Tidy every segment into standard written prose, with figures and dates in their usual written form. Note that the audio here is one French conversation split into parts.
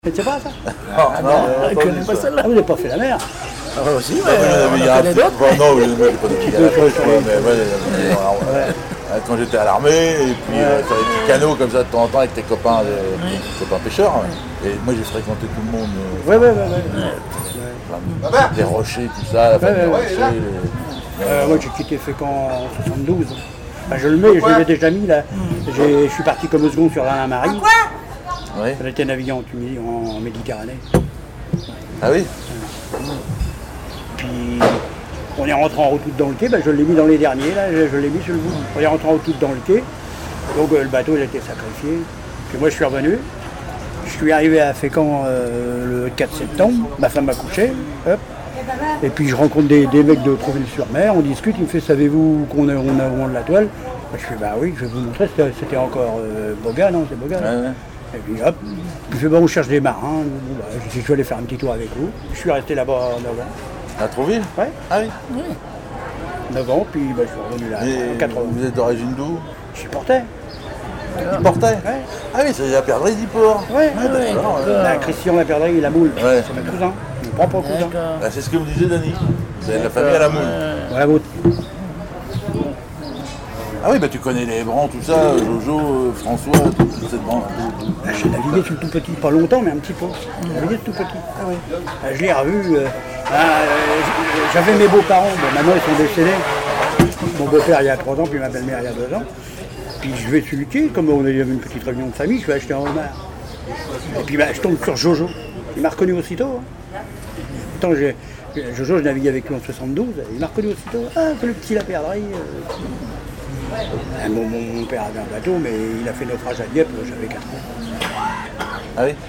Tu sais pas ça? Non, Je connais pas celle-là. Ah, vous n'avez pas fait la mer? Ah ouais, aussi, il ouais. y a un connais d'autres? bon, non, je n'ai pas dit quand j'étais à l'armée, et puis faire des petits canaux comme ça de temps en temps avec tes copains, copains pêcheurs. Et moi j'ai fréquenté tout le monde. Les rochers, tout ça, la famille Rocher. Moi j'ai quitté Fécamp en 72. Enfin, je l'avais déjà mis là. Je suis parti comme second sur l'Alain-Marie. Oui. On était naviguant en Tunisie, en Méditerranée. Ah oui. Puis on est rentré en route dans le quai, je l'ai mis dans les derniers, là, je l'ai mis sur le bout. On est rentré en route dans le quai, donc le bateau il a été sacrifié. Puis moi je suis revenu, je suis arrivé à Fécamp le 4 septembre, ma femme m'a couché, hop. Et puis je rencontre des mecs de Trouville-sur-Mer, on discute, il me fait savez-vous qu'on a de la toile? Je fais bah oui, je vais vous montrer, c'était encore Boga, non c'est Boga. Ouais. Et puis hop, je fais on cherche des marins, je vais aller faire un petit tour avec vous. Je suis resté là-bas 9 ans. À Trouville? Ouais. Ah oui. 9 ans, puis je suis revenu là en 80. Vous êtes d'origine d'où? Je suis portais. Portais? Ouais. Ah oui, c'est la perdrix d'Yport. Ouais. D'accord. Christian la perdrix, la moule. Ouais. C'est mon cousin, mon propre cousin. Ah, c'est ce que me disait Dany. C'est la famille à la moule. Voilà votre. Ah oui, tu connais les Brans, tout ça, Jojo, François, toute cette bande. J'ai navigué sur le tout petit, pas longtemps, mais un petit peu. J'ai navigué sur le tout petit. Ah oui. Je l'ai revu. J'avais mes beaux-parents, maintenant ils sont décédés. Mon beau-père il y a 3 ans, puis ma belle-mère il y a 2 ans. Puis je vais sur le quai, comme on avait une petite réunion de famille, je vais acheter un homard. Et puis je tombe sur Jojo. Il m'a reconnu aussitôt. Pourtant, Jojo, je naviguais avec lui en 72, il m'a reconnu aussitôt. Ah, c'est le petit la perdrix. Mon père avait un bateau, mais il a fait naufrage à Dieppe, j'avais 4 ans. Ah oui.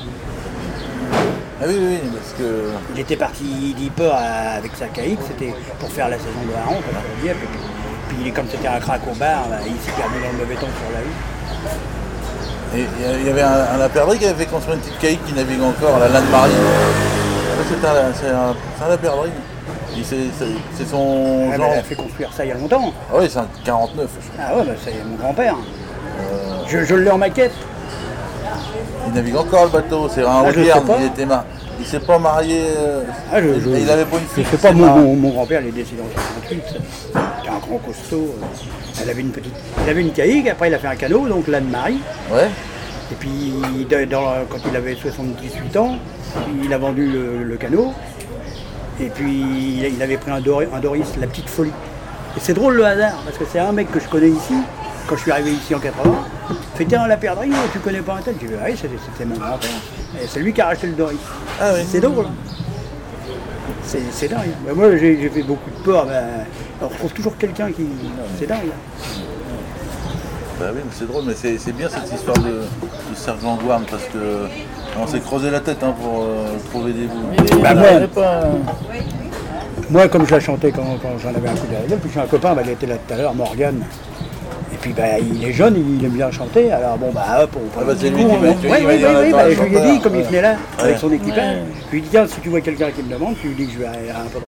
Ah oui, parce que... Il était parti d'Yport avec sa caïque, c'était pour faire la saison de hareng, comme à Dieppe. Et puis comme c'était un crack au bar, il s'est perdu dans le mauvais temps sur la rue. Et il y avait un laperdrier qui avait fait construire une petite caïque qui navigue encore, la Lanne-Marie. C'est un laperdrier. C'est son genre... Il a fait construire ça il y a longtemps. Ah oui, c'est un 49. Ah ouais, c'est mon grand-père. Je l'ai en maquette. Il navigue encore le bateau, c'est un Audierne, il s'est pas marié, il avait pas une fille. Je sais pas, mon grand-père il est décédé en 68, c'était un grand costaud. Il avait une caïque, après il a fait un canot, donc l'Anne-Marie. Ouais. Et puis quand il avait 78 ans, il a vendu le canot. Et puis il avait pris un Doris, la petite folie. Et c'est drôle le hasard, parce que c'est un mec que je connais ici, quand je suis arrivé ici en 80. Il fait tiens la perdrix, tu connais pas un tel? Je dis oui, c'était mon grand-père. Et c'est lui qui a racheté le Doris. Ah oui. C'est drôle. C'est dingue. Moi j'ai fait beaucoup de peur, on retrouve toujours quelqu'un qui. C'est dingue. Bah oui, mais c'est drôle, mais c'est bien cette histoire de sergent Gouarn, parce que on s'est creusé la tête pour trouver des bouts. Moi, comme je la chantais quand j'en avais un coup derrière, puis j'ai un copain, il était là tout à l'heure, Morgane. Et puis il est jeune, il aime bien chanter, alors hop, on prend c'est un lui coup. qui Oui, je lui ai dit, comme il venait là, avec Ouais. son équipage, je lui ai dit, tiens, si tu vois quelqu'un qui me demande, tu lui dis que je vais à un peu.